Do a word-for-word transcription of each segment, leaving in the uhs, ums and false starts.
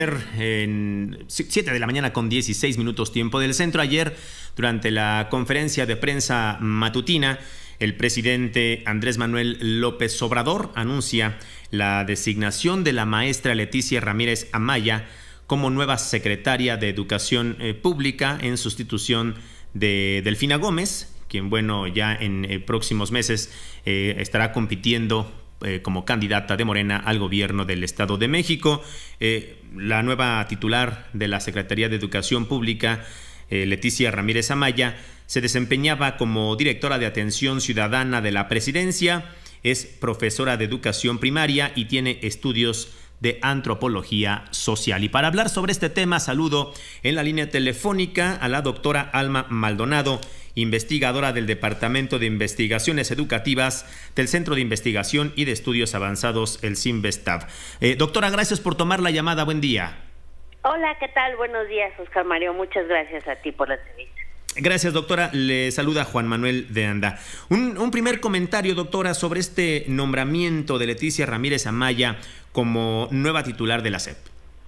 En siete de la mañana con dieciséis minutos tiempo del centro. Ayer, durante la conferencia de prensa matutina, el presidente Andrés Manuel López Obrador anuncia la designación de la maestra Leticia Ramírez Amaya como nueva secretaria de Educación eh, Pública en sustitución de Delfina Gómez, quien, bueno, ya en eh, próximos meses eh, estará compitiendo Eh, como candidata de Morena al gobierno del Estado de México. Eh, la nueva titular de la Secretaría de Educación Pública, eh, Leticia Ramírez Amaya, se desempeñaba como directora de Atención Ciudadana de la Presidencia, es profesora de Educación Primaria y tiene estudios de Antropología Social. Y para hablar sobre este tema, saludo en la línea telefónica a la doctora Alma Maldonado, investigadora del Departamento de Investigaciones Educativas del Centro de Investigación y de Estudios Avanzados, el CINVESTAV. Eh, doctora, gracias por tomar la llamada. Buen día. Hola, ¿qué tal? Buenos días, Oscar Mario. Muchas gracias a ti por la entrevista. Gracias, doctora. Le saluda Juan Manuel de Anda. Un, un primer comentario, doctora, sobre este nombramiento de Leticia Ramírez Amaya como nueva titular de la S E P.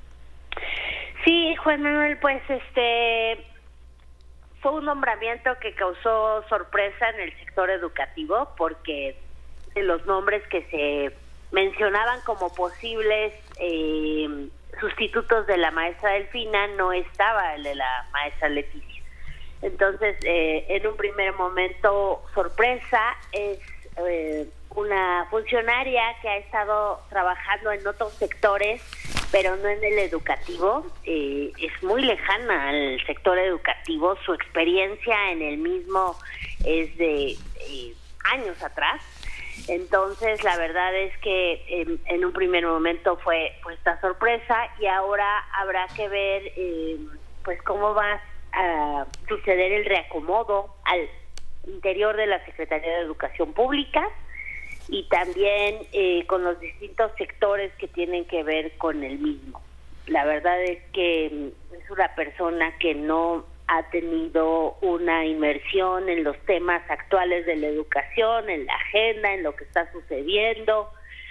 Sí, Juan Manuel, pues este fue un nombramiento que causó sorpresa en el sector educativo, porque de los nombres que se mencionaban como posibles eh, sustitutos de la maestra Delfina, no estaba el de la maestra Leticia. Entonces, eh, en un primer momento, sorpresa, es eh, una funcionaria que ha estado trabajando en otros sectores, pero no en el educativo. Eh, es muy lejana al sector educativo, su experiencia en el mismo es de eh, años atrás. Entonces, la verdad es que en, en un primer momento fue pues esta sorpresa, y ahora habrá que ver eh, pues cómo va a suceder el reacomodo al interior de la Secretaría de Educación Pública, y también eh, con los distintos sectores que tienen que ver con el mismo. La verdad es que es una persona que no ha tenido una inmersión en los temas actuales de la educación, en la agenda, en lo que está sucediendo.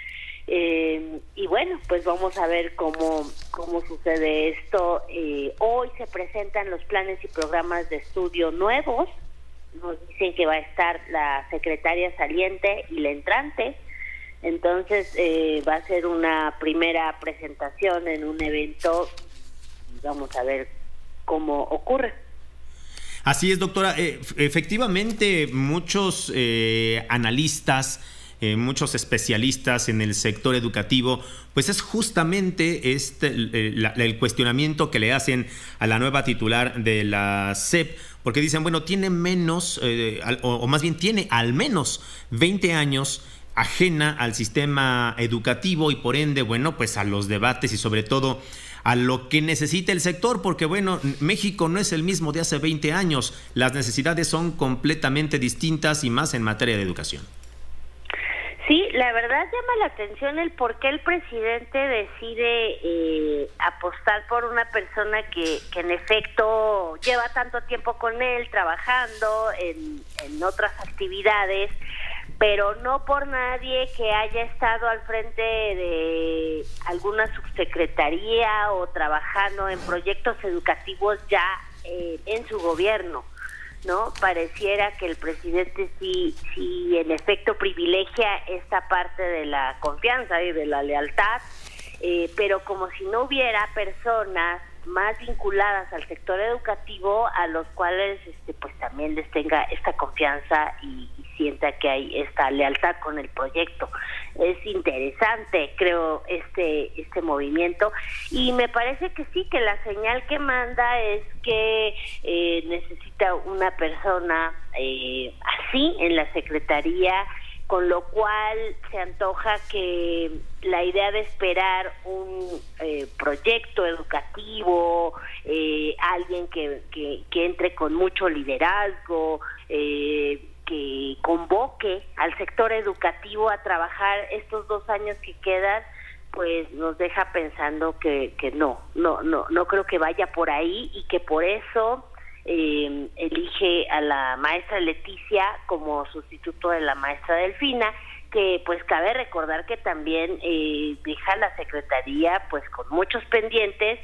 Eh, y bueno, pues vamos a ver cómo, cómo sucede esto. Eh, hoy se presentan los planes y programas de estudio nuevos. Nos dicen que va a estar la secretaria saliente y la entrante. Entonces eh, va a ser una primera presentación en un evento. Vamos a ver cómo ocurre. Así es, doctora. Eh, efectivamente, muchos eh, analistas, Eh, muchos especialistas en el sector educativo, pues es justamente este eh, la, el cuestionamiento que le hacen a la nueva titular de la S E P, porque dicen, bueno, tiene menos, eh, al, o, o más bien tiene al menos veinte años ajena al sistema educativo y por ende, bueno, pues a los debates y sobre todo a lo que necesita el sector, porque bueno, México no es el mismo de hace veinte años, las necesidades son completamente distintas y más en materia de educación. Sí, la verdad llama la atención el por qué el presidente decide eh, apostar por una persona que, que en efecto lleva tanto tiempo con él trabajando en, en otras actividades, pero no por nadie que haya estado al frente de alguna subsecretaría o trabajando en proyectos educativos ya eh, en su gobierno, ¿no? Pareciera que el presidente sí, sí en efecto privilegia esta parte de la confianza y de la lealtad, eh, pero como si no hubiera personas más vinculadas al sector educativo a los cuales este pues también les tenga esta confianza y, y sienta que hay esta lealtad con el proyecto. Es interesante, creo, este este movimiento, y me parece que sí, que la señal que manda es que eh, necesita una persona eh, así en la Secretaría, con lo cual se antoja que la idea de esperar un eh, proyecto educativo, eh, alguien que, que, que entre con mucho liderazgo, eh, que convoque al sector educativo a trabajar estos dos años que quedan, pues nos deja pensando que, que no, no, no, no creo que vaya por ahí, y que por eso eh, elige a la maestra Leticia como sustituto de la maestra Delfina, que pues cabe recordar que también eh, deja la Secretaría pues con muchos pendientes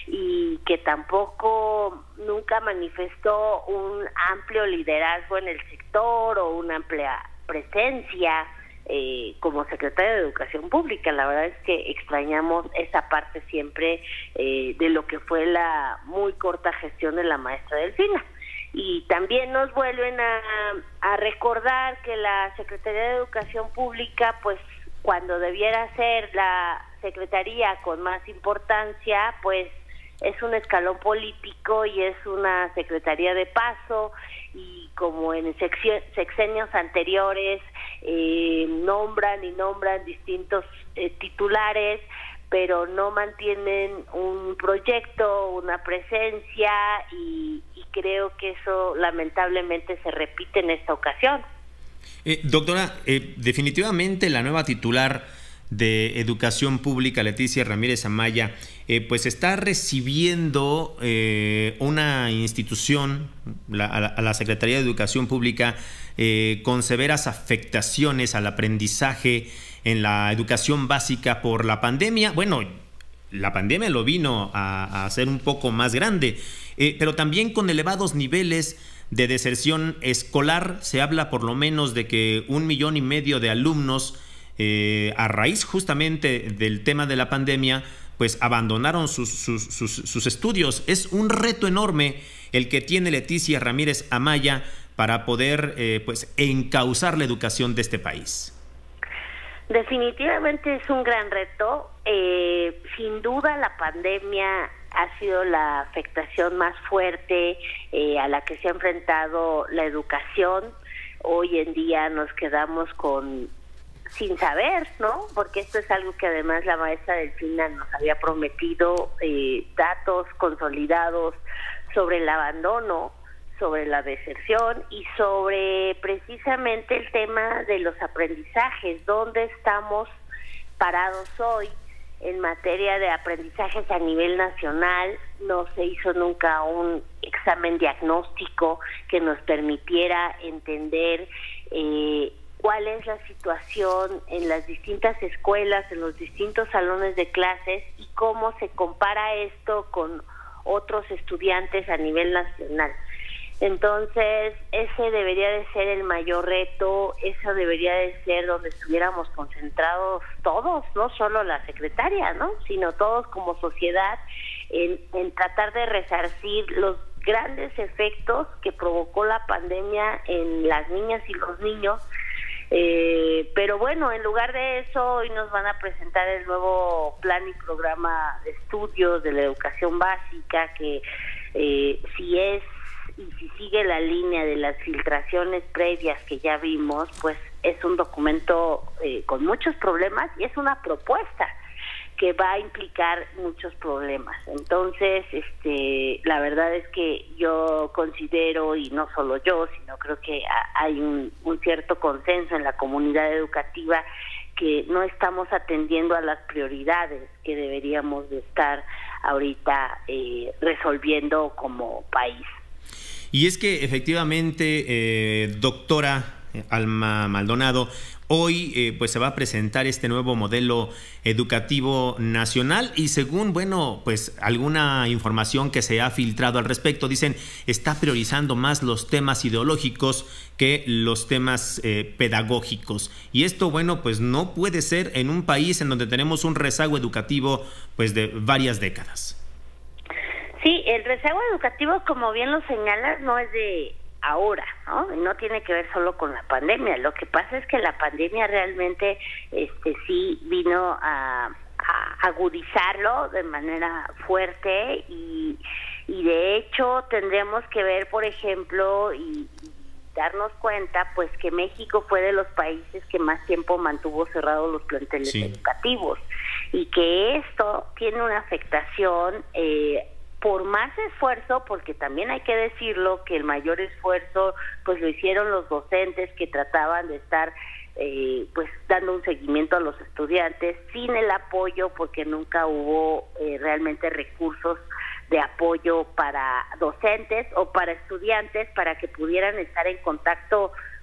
y que tampoco nunca manifestó un amplio liderazgo en el sector o una amplia presencia eh, como secretaria de Educación Pública. La verdad es que extrañamos esa parte siempre eh, de lo que fue la muy corta gestión de la maestra Delfina. Y también nos vuelven a, a recordar que la Secretaría de Educación Pública, pues cuando debiera ser la secretaría con más importancia, pues es un escalón político y es una secretaría de paso, y como en sexenios anteriores eh, nombran y nombran distintos eh, titulares, pero no mantienen un proyecto, una presencia, y, y creo que eso lamentablemente se repite en esta ocasión. Eh, doctora, eh, definitivamente la nueva titular de Educación Pública, Leticia Ramírez Amaya, eh, pues está recibiendo eh, una institución, la, a, la, a la Secretaría de Educación Pública, eh, con severas afectaciones al aprendizaje en la educación básica por la pandemia. Bueno, la pandemia lo vino a, a hacer un poco más grande, eh, pero también con elevados niveles de deserción escolar. Se habla por lo menos de que un millón y medio de alumnos, eh, a raíz justamente del tema de la pandemia, pues abandonaron sus, sus, sus, sus estudios. Es un reto enorme el que tiene Leticia Ramírez Amaya para poder eh, pues encauzar la educación de este país. Definitivamente es un gran reto. Eh, sin duda la pandemia ha sido la afectación más fuerte eh, a la que se ha enfrentado la educación. Hoy en día nos quedamos con sin saber, ¿no? Porque esto es algo que además la maestra Delfina nos había prometido, eh, datos consolidados sobre el abandono, sobre la deserción y sobre precisamente el tema de los aprendizajes. ¿Dónde estamos parados hoy en materia de aprendizajes a nivel nacional? No se hizo nunca un examen diagnóstico que nos permitiera entender eh, cuál es la situación en las distintas escuelas, en los distintos salones de clases, y cómo se compara esto con otros estudiantes a nivel nacional. Entonces, ese debería de ser el mayor reto, eso debería de ser donde estuviéramos concentrados todos, no solo la secretaria, ¿no?, sino todos como sociedad, en, en tratar de resarcir los grandes efectos que provocó la pandemia en las niñas y los niños. Eh, pero bueno, en lugar de eso, hoy nos van a presentar el nuevo plan y programa de estudios de la educación básica, que eh, si es y si sigue la línea de las filtraciones previas que ya vimos, pues es un documento eh, con muchos problemas, y es una propuesta que va a implicar muchos problemas. Entonces, este, la verdad es que yo considero, y no solo yo, sino creo que hay un, un cierto consenso en la comunidad educativa, que no estamos atendiendo a las prioridades que deberíamos de estar ahorita eh, resolviendo como país. Y es que efectivamente, eh, doctora Alma Maldonado, hoy eh, pues se va a presentar este nuevo modelo educativo nacional, y según, bueno, pues alguna información que se ha filtrado al respecto, dicen está priorizando más los temas ideológicos que los temas eh, pedagógicos. Y esto, bueno, pues no puede ser en un país en donde tenemos un rezago educativo pues de varias décadas. Sí, el rezago educativo, como bien lo señalas, no es de ahora, ¿no? No tiene que ver solo con la pandemia. Lo que pasa es que la pandemia realmente este sí vino a, a agudizarlo de manera fuerte, y, y de hecho tendríamos que ver, por ejemplo, y, y darnos cuenta, pues que México fue de los países que más tiempo mantuvo cerrados los planteles sí. educativos, y que esto tiene una afectación eh, por más esfuerzo, porque también hay que decirlo que el mayor esfuerzo pues lo hicieron los docentes, que trataban de estar eh, pues dando un seguimiento a los estudiantes, sin el apoyo, porque nunca hubo eh, realmente recursos de apoyo para docentes o para estudiantes para que pudieran estar en contacto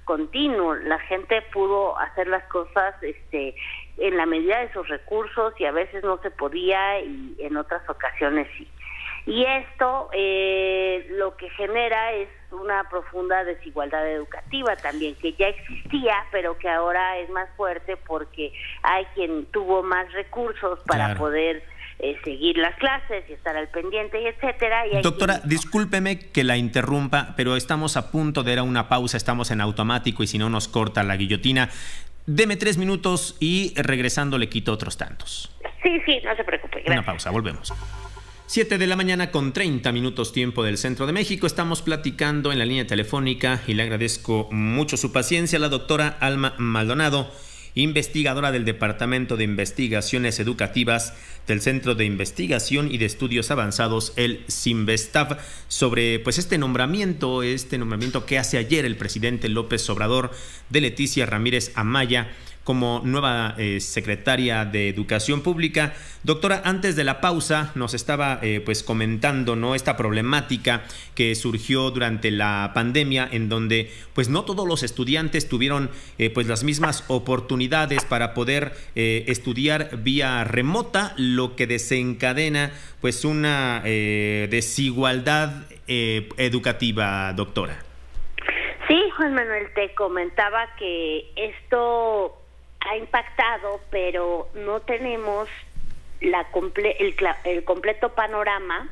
continuo. La gente pudo hacer las cosas este en la medida de sus recursos y a veces no se podía y en otras ocasiones sí. Y esto eh, lo que genera es una profunda desigualdad educativa también, que ya existía, pero que ahora es más fuerte porque hay quien tuvo más recursos para claro. poder eh, seguir las clases y estar al pendiente, y etcétera. Y Doctora, quien... discúlpeme que la interrumpa, pero estamos a punto de ir a una pausa, estamos en automático y si no nos corta la guillotina. Deme tres minutos y regresando le quito otros tantos. Sí, sí, no se preocupe. Gracias. Una pausa, volvemos. siete de la mañana con treinta minutos tiempo del centro de México. Estamos platicando en la línea telefónica y le agradezco mucho su paciencia a la doctora Alma Maldonado, investigadora del Departamento de Investigaciones Educativas del Centro de Investigación y de Estudios Avanzados, el CINVESTAV, sobre pues este nombramiento, este nombramiento que hace ayer el presidente López Obrador de Leticia Ramírez Amaya como nueva eh, secretaria de Educación Pública. Doctora, antes de la pausa nos estaba eh, pues comentando, ¿no?, esta problemática que surgió durante la pandemia, en donde pues no todos los estudiantes tuvieron eh, pues las mismas oportunidades para poder eh, estudiar vía remota, lo que desencadena pues una eh, desigualdad eh, educativa, doctora. Sí, Juan Manuel, te comentaba que esto ha impactado, pero no tenemos la comple el, el completo panorama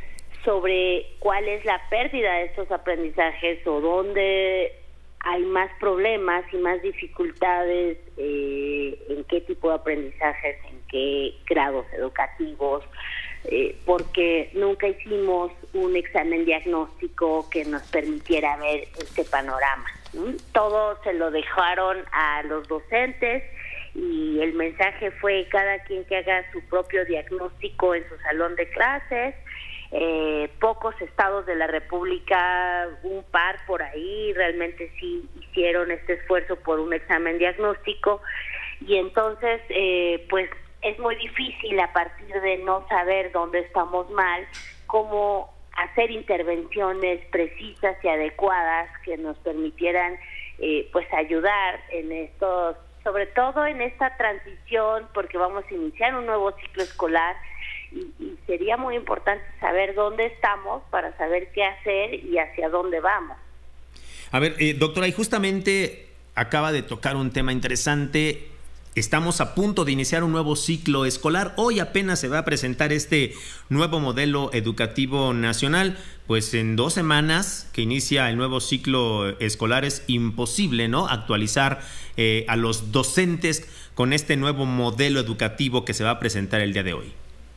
sobre cuál es la pérdida de estos aprendizajes o dónde hay más problemas y más dificultades, eh, en qué tipo de aprendizajes, en qué grados educativos, eh, porque nunca hicimos un examen diagnóstico que nos permitiera ver este panorama. ¿Mm? Todo se lo dejaron a los docentes y el mensaje fue cada quien que haga su propio diagnóstico en su salón de clases. Eh, pocos estados de la República, un par por ahí, realmente sí hicieron este esfuerzo por un examen diagnóstico, y entonces eh, pues es muy difícil, a partir de no saber dónde estamos mal, cómo hacer intervenciones precisas y adecuadas que nos permitieran eh, pues ayudar en estos, sobre todo en esta transición, porque vamos a iniciar un nuevo ciclo escolar y, y sería muy importante saber dónde estamos para saber qué hacer y hacia dónde vamos. A ver, eh, doctora, y justamente acaba de tocar un tema interesante. Estamos a punto de iniciar un nuevo ciclo escolar. Hoy apenas se va a presentar este nuevo modelo educativo nacional. Pues en dos semanas que inicia el nuevo ciclo escolar es imposible, ¿no?, actualizar eh, a los docentes con este nuevo modelo educativo que se va a presentar el día de hoy.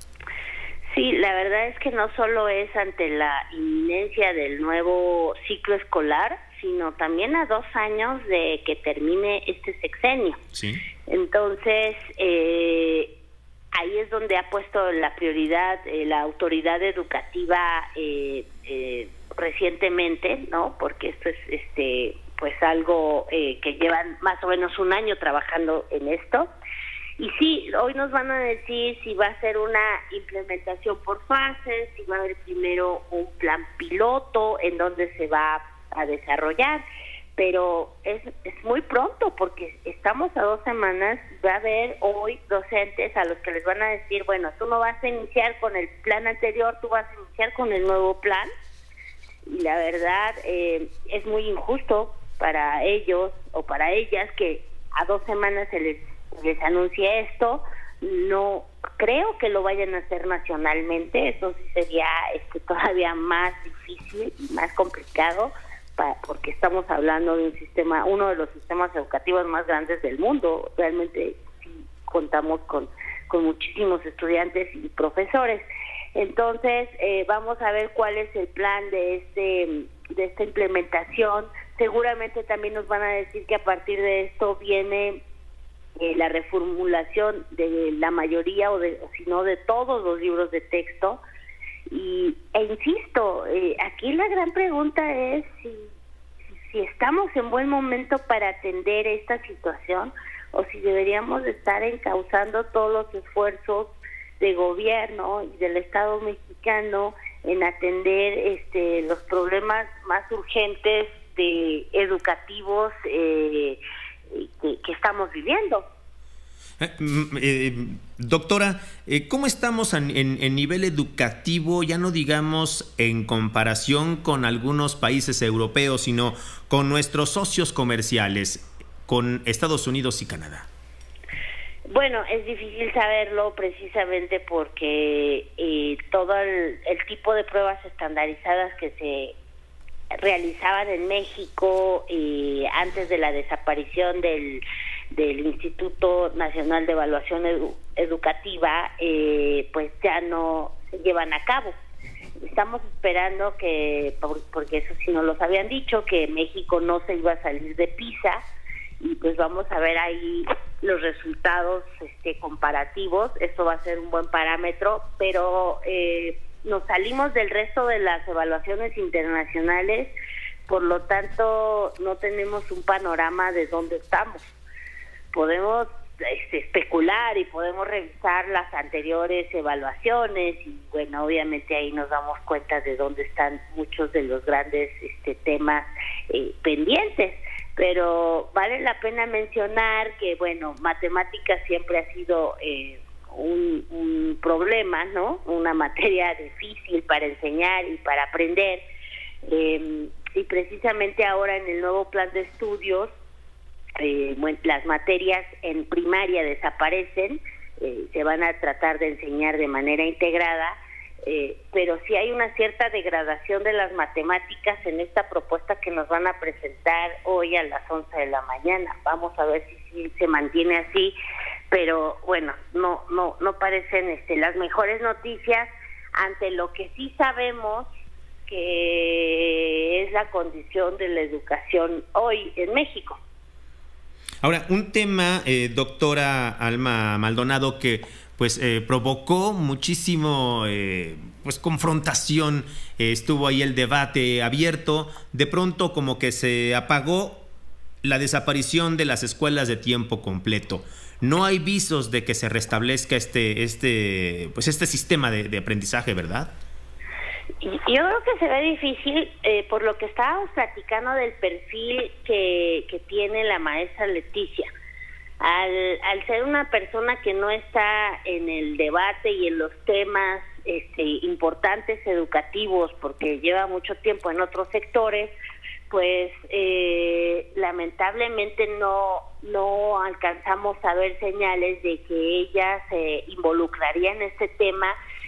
Sí, la verdad es que no solo es ante la inminencia del nuevo ciclo escolar, sino también a dos años de que termine este sexenio. Sí. Entonces, eh, ahí es donde ha puesto la prioridad eh, la autoridad educativa eh, eh, recientemente, ¿no? Porque esto es este pues algo eh, que llevan más o menos un año trabajando en esto. Y sí, hoy nos van a decir si va a ser una implementación por fases, si va a haber primero un plan piloto en donde se va a desarrollar, pero es, es muy pronto porque estamos a dos semanas, va a haber hoy docentes a los que les van a decir, bueno, tú no vas a iniciar con el plan anterior, tú vas a iniciar con el nuevo plan, y la verdad eh, es muy injusto para ellos o para ellas que a dos semanas se les les anuncie esto. No creo que lo vayan a hacer nacionalmente, eso sí sería este, todavía más difícil y más complicado, para, porque estamos hablando de un sistema, uno de los sistemas educativos más grandes del mundo. Realmente sí contamos con, con muchísimos estudiantes y profesores. Entonces eh, vamos a ver cuál es el plan de este de esta implementación. Seguramente también nos van a decir que a partir de esto viene Eh, la reformulación de la mayoría o, de, o si no de todos los libros de texto, y e insisto, eh, aquí la gran pregunta es si, si estamos en buen momento para atender esta situación o si deberíamos estar encauzando todos los esfuerzos de gobierno y del Estado mexicano en atender este los problemas más urgentes este, educativos eh, que, que estamos viviendo. Eh, eh, doctora, eh, ¿cómo estamos en, en, en nivel educativo, ya no digamos en comparación con algunos países europeos, sino con nuestros socios comerciales, con Estados Unidos y Canadá? Bueno, es difícil saberlo precisamente porque eh, todo el, el tipo de pruebas estandarizadas que se realizaban en México eh, antes de la desaparición del, del Instituto Nacional de Evaluación Edu, Educativa, eh, pues ya no se llevan a cabo. Estamos esperando que, porque eso sí nos los habían dicho, que México no se iba a salir de PISA, y pues vamos a ver ahí los resultados este, comparativos. Esto va a ser un buen parámetro, pero eh, nos salimos del resto de las evaluaciones internacionales, por lo tanto no tenemos un panorama de dónde estamos. Podemos este, especular y podemos revisar las anteriores evaluaciones y bueno, obviamente ahí nos damos cuenta de dónde están muchos de los grandes este, temas eh, pendientes. Pero vale la pena mencionar que, bueno, matemáticas siempre ha sido eh, un, un problema, ¿no? Una materia difícil para enseñar y para aprender. Eh, y precisamente ahora en el nuevo plan de estudios, eh, bueno, las materias en primaria desaparecen, eh, se van a tratar de enseñar de manera integrada. Eh, pero sí hay una cierta degradación de las matemáticas en esta propuesta que nos van a presentar hoy a las once de la mañana. Vamos a ver si, si se mantiene así, pero bueno, no no no parecen este, las mejores noticias ante lo que sí sabemos que es la condición de la educación hoy en México. Ahora, un tema, eh, doctora Alma Maldonado, que pues eh, provocó muchísimo eh, pues confrontación, eh, estuvo ahí el debate abierto, de pronto como que se apagó la desaparición de las escuelas de tiempo completo. No hay visos de que se restablezca este este pues este sistema de, de aprendizaje, ¿verdad? Yo creo que se ve difícil eh, por lo que estábamos platicando del perfil que, que tiene la maestra Leticia. Al, al ser una persona que no está en el debate y en los temas este, importantes educativos, porque lleva mucho tiempo en otros sectores, pues eh, lamentablemente no, no alcanzamos a ver señales de que ella se involucraría en este tema,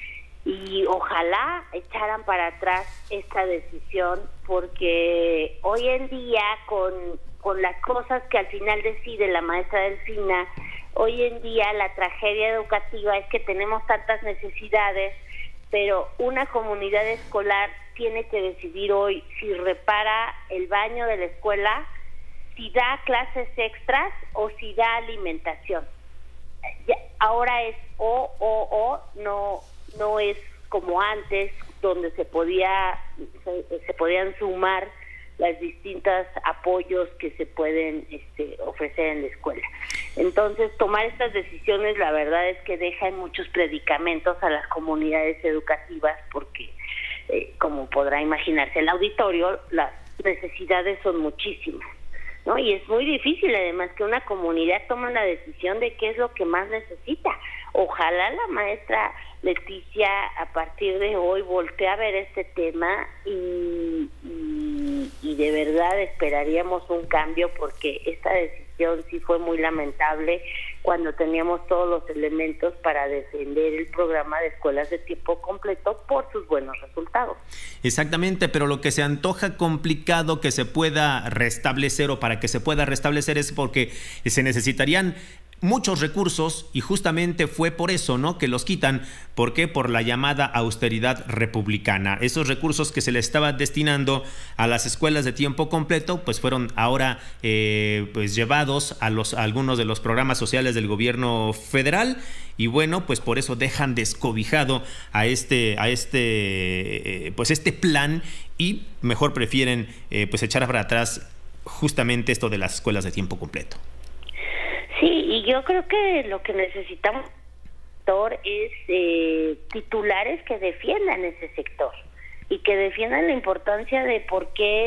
y ojalá echaran para atrás esta decisión, porque hoy en día con, con las cosas que al final decide la maestra Delfina, hoy en día la tragedia educativa es que tenemos tantas necesidades, pero una comunidad escolar tiene que decidir hoy si repara el baño de la escuela, si da clases extras o si da alimentación. Ya, ahora es o, o, o, no... no es como antes, donde se podía se, se podían sumar las distintas apoyos que se pueden este, ofrecer en la escuela. Entonces, tomar estas decisiones, la verdad es que deja en muchos predicamentos a las comunidades educativas, porque, eh, como podrá imaginarse el auditorio, las necesidades son muchísimas, ¿no? Y es muy difícil, además, que una comunidad tome la decisión de qué es lo que más necesita. Ojalá la maestra Leticia a partir de hoy voltee a ver este tema y, y, y de verdad esperaríamos un cambio, porque esta decisión sí fue muy lamentable cuando teníamos todos los elementos para defender el programa de escuelas de tiempo completo por sus buenos resultados. Exactamente, pero lo que se antoja complicado que se pueda restablecer, o para que se pueda restablecer, es porque se necesitarían muchos recursos, y justamente fue por eso, ¿no?, que los quitan. ¿Por qué? Por la llamada austeridad republicana. Esos recursos que se le estaban destinando a las escuelas de tiempo completo, pues fueron ahora eh, pues llevados a los a algunos de los programas sociales del gobierno federal, y bueno, pues por eso dejan descobijado a este a este eh, pues este plan, y mejor prefieren eh, pues echar para atrás justamente esto de las escuelas de tiempo completo. Sí, y yo creo que lo que necesitamos es eh, titulares que defiendan ese sector y que defiendan la importancia de por qué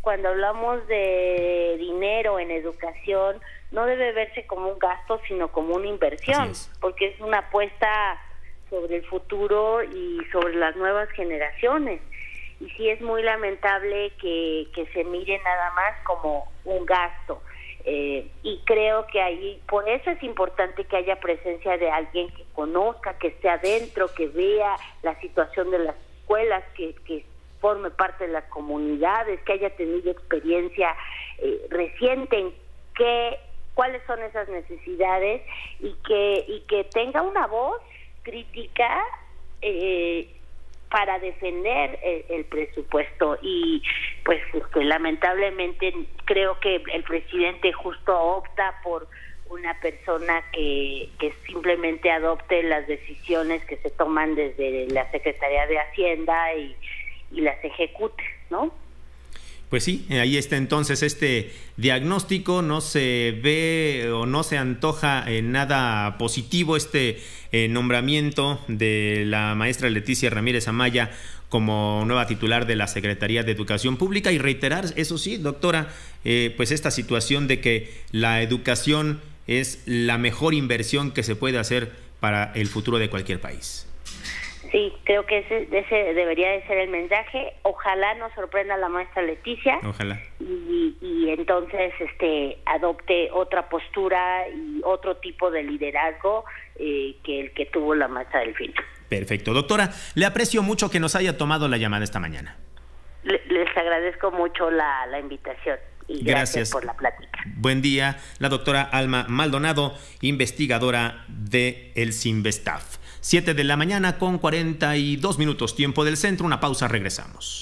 cuando hablamos de dinero en educación, no debe verse como un gasto, sino como una inversión, es. porque es una apuesta sobre el futuro y sobre las nuevas generaciones. Y sí es muy lamentable que, que se mire nada más como un gasto. Eh, y creo que ahí, por eso es importante que haya presencia de alguien que conozca, que esté adentro, que vea la situación de las escuelas, que, que forme parte de las comunidades, que haya tenido experiencia eh, reciente en qué, cuáles son esas necesidades y que, y que tenga una voz crítica eh, para defender el, el presupuesto. Y pues este, lamentablemente creo que el presidente justo opta por una persona que, que simplemente adopte las decisiones que se toman desde la Secretaría de Hacienda y, y las ejecute, ¿no? Pues sí, ahí está entonces este diagnóstico. No se ve o no se antoja en nada positivo este eh, nombramiento de la maestra Leticia Ramírez Amaya como nueva titular de la Secretaría de Educación Pública, y reiterar, eso sí, doctora, eh, pues esta situación de que la educación es la mejor inversión que se puede hacer para el futuro de cualquier país. Sí, creo que ese, ese debería de ser el mensaje. Ojalá nos sorprenda la maestra Leticia. Ojalá. Y, y entonces este adopte otra postura y otro tipo de liderazgo eh, que el que tuvo la maestra Delfina. Perfecto. Doctora, le aprecio mucho que nos haya tomado la llamada esta mañana. Le, les agradezco mucho la, la invitación. Y gracias, gracias por la plática. Buen día, la doctora Alma Maldonado, investigadora de el Cinvestav. Siete de la mañana con cuarenta y dos minutos, tiempo del centro. Una pausa, regresamos.